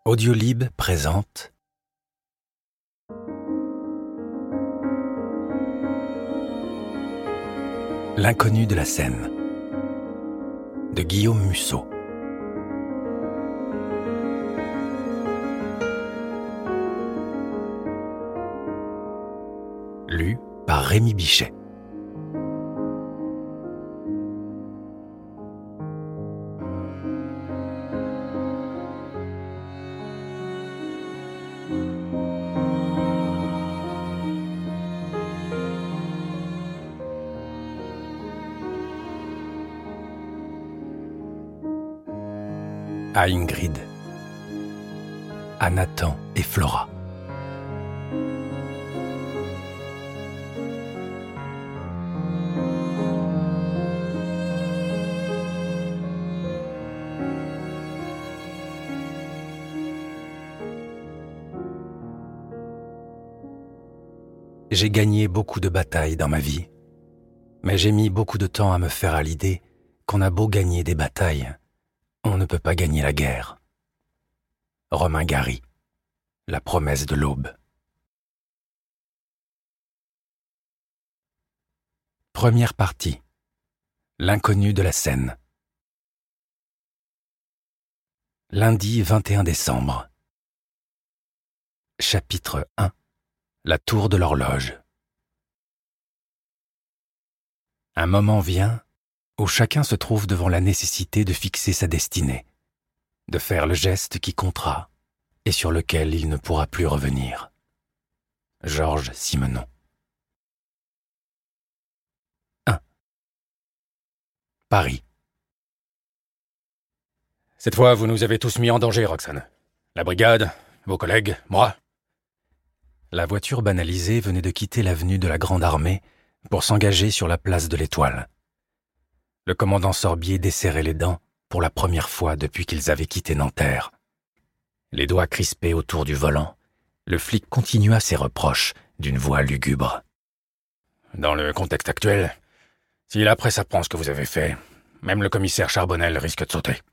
Audiolib présente L'inconnu de la Seine de Guillaume Musso. Lu par Rémi Bichet. À Ingrid, à Nathan et Flora. J'ai gagné beaucoup de batailles dans ma vie, mais j'ai mis beaucoup de temps à me faire à l'idée qu'on a beau gagner des batailles, on ne peut pas gagner la guerre. Romain Gary, La promesse de l'aube. Première partie. L'inconnu de la Seine. Lundi 21 décembre. Chapitre 1. La tour de l'horloge. Un moment vient où chacun se trouve devant la nécessité de fixer sa destinée, de faire le geste qui comptera et sur lequel il ne pourra plus revenir. Georges Simenon. 1. Paris. Cette fois, vous nous avez tous mis en danger, Roxane. La brigade, vos collègues, moi. La voiture banalisée venait de quitter l'avenue de la Grande Armée pour s'engager sur la place de l'Étoile. Le commandant Sorbier desserrait les dents pour la première fois depuis qu'ils avaient quitté Nanterre. Les doigts crispés autour du volant, le flic continua ses reproches d'une voix lugubre. Dans le contexte actuel, si la presse apprend ce que vous avez fait, même le commissaire Charbonnel risque de sauter.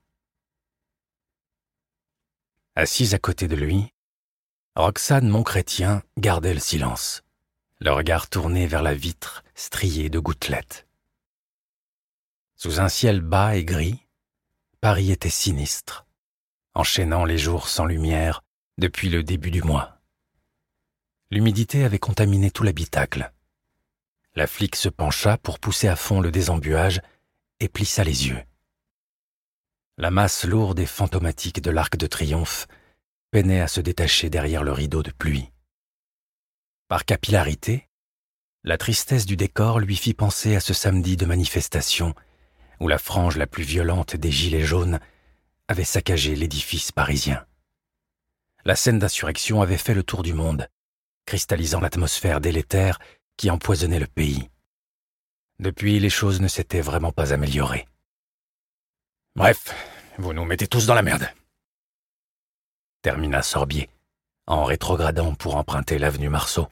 Assise à côté de lui, Roxane Montchrétien gardait le silence, le regard tourné vers la vitre striée de gouttelettes. Sous un ciel bas et gris, Paris était sinistre, enchaînant les jours sans lumière depuis le début du mois. L'humidité avait contaminé tout l'habitacle. La flic se pencha pour pousser à fond le désembuage et plissa les yeux. La masse lourde et fantomatique de l'Arc de Triomphe peinait à se détacher derrière le rideau de pluie. Par capillarité, la tristesse du décor lui fit penser à ce samedi de manifestation où la frange la plus violente des gilets jaunes avait saccagé l'édifice parisien. La scène d'insurrection avait fait le tour du monde, cristallisant l'atmosphère délétère qui empoisonnait le pays. Depuis, les choses ne s'étaient vraiment pas améliorées. Bref, vous nous mettez tous dans la merde. Termina Sorbier, en rétrogradant pour emprunter l'avenue Marceau.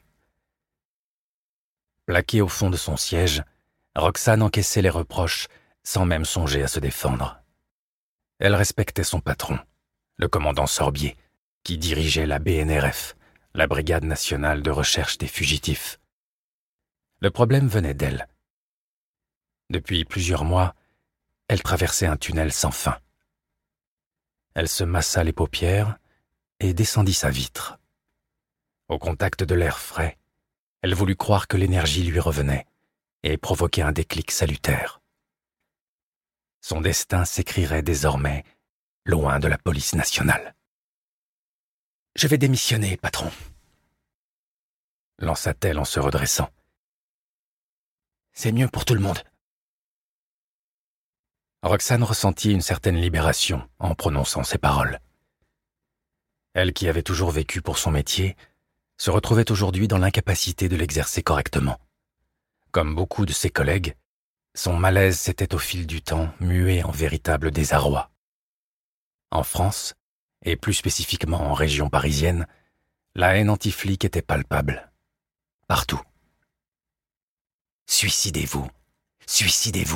Plaquée au fond de son siège, Roxane encaissait les reproches sans même songer à se défendre. Elle respectait son patron, le commandant Sorbier, qui dirigeait la BNRF, la Brigade nationale de recherche des fugitifs. Le problème venait d'elle. Depuis plusieurs mois, elle traversait un tunnel sans fin. Elle se massa les paupières et descendit sa vitre. Au contact de l'air frais, elle voulut croire que l'énergie lui revenait et provoquer un déclic salutaire. Son destin s'écrirait désormais loin de la police nationale. « Je vais démissionner, patron », lança-t-elle en se redressant. « C'est mieux pour tout le monde. » Roxane ressentit une certaine libération en prononçant ces paroles. Elle qui avait toujours vécu pour son métier, se retrouvait aujourd'hui dans l'incapacité de l'exercer correctement. Comme beaucoup de ses collègues, son malaise s'était au fil du temps mué en véritable désarroi. En France, et plus spécifiquement en région parisienne, la haine anti-flic était palpable. Partout. « Suicidez-vous, suicidez-vous »